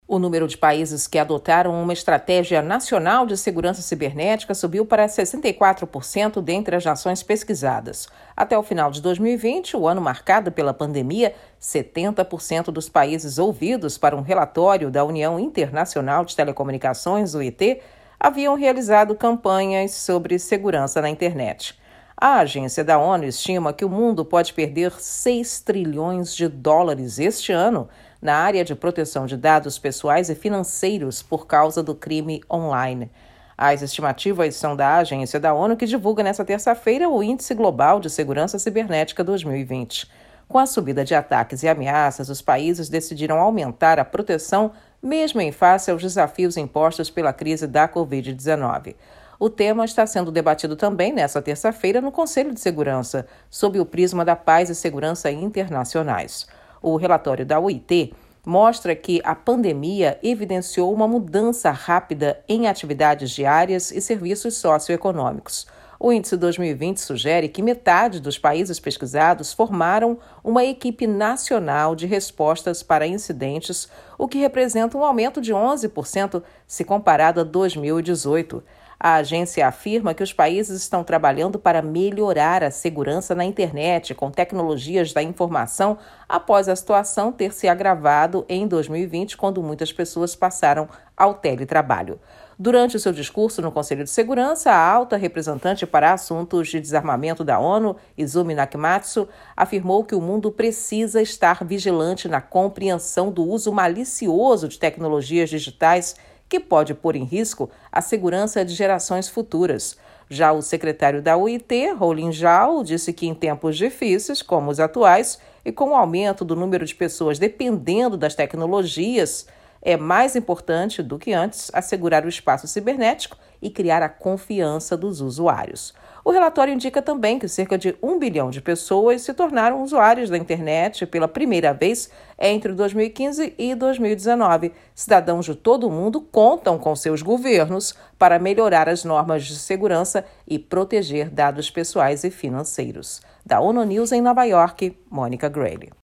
O número de países que adotaram uma estratégia nacional de segurança cibernética subiu para 64% dentre as nações pesquisadas. Até o final de 2020, o ano marcado pela pandemia, 70% dos países ouvidos para um relatório da União Internacional de Telecomunicações, UIT, haviam realizado campanhas sobre segurança na internet. A agência da ONU estima que o mundo pode perder 6 trilhões de dólares este ano na área de proteção de dados pessoais e financeiros por causa do crime online. As estimativas são da agência da ONU, que divulga nesta terça-feira o Índice Global de Segurança Cibernética 2020. Com a subida de ataques e ameaças, os países decidiram aumentar a proteção, mesmo em face aos desafios impostos pela crise da Covid-19. O tema está sendo debatido também nesta terça-feira no Conselho de Segurança, sob o prisma da paz e segurança internacionais. O relatório da UIT mostra que a pandemia evidenciou uma mudança rápida em atividades diárias e serviços socioeconômicos. O índice 2020 sugere que metade dos países pesquisados formaram uma equipe nacional de respostas para incidentes, o que representa um aumento de 11% se comparado a 2018. A agência afirma que os países estão trabalhando para melhorar a segurança na internet com tecnologias da informação após a situação ter se agravado em 2020, quando muitas pessoas passaram ao teletrabalho. Durante o seu discurso no Conselho de Segurança, a alta representante para assuntos de desarmamento da ONU, Izumi Nakamatsu, afirmou que o mundo precisa estar vigilante na compreensão do uso malicioso de tecnologias digitais que pode pôr em risco a segurança de gerações futuras. Já o secretário da UIT, Roulin Zhao, disse que em tempos difíceis, como os atuais, e com o aumento do número de pessoas dependendo das tecnologias, é mais importante do que antes assegurar o espaço cibernético e criar a confiança dos usuários. O relatório indica também que cerca de 1 bilhão de pessoas se tornaram usuários da internet pela primeira vez entre 2015 e 2019. Cidadãos de todo o mundo contam com seus governos para melhorar as normas de segurança e proteger dados pessoais e financeiros. Da ONU News em Nova York, Mônica Grayle.